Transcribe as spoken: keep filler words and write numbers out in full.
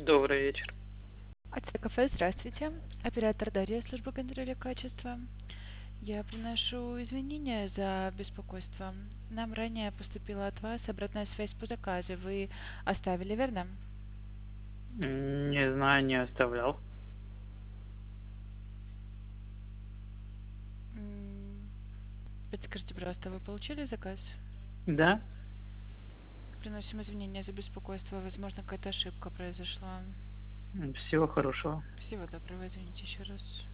Добрый вечер. АТ кафе, здравствуйте. Оператор Дарья, служба контроля качества. Я приношу извинения за беспокойство. Нам ранее поступила от вас обратная связь по заказу. Вы оставили, верно? М, Не знаю, не оставлял. М, Подскажите, пожалуйста, вы получили заказ? Да? Приносим извинения за беспокойство. Возможно, какая-то ошибка произошла. М, Всего хорошего. Всего доброго, извините еще раз.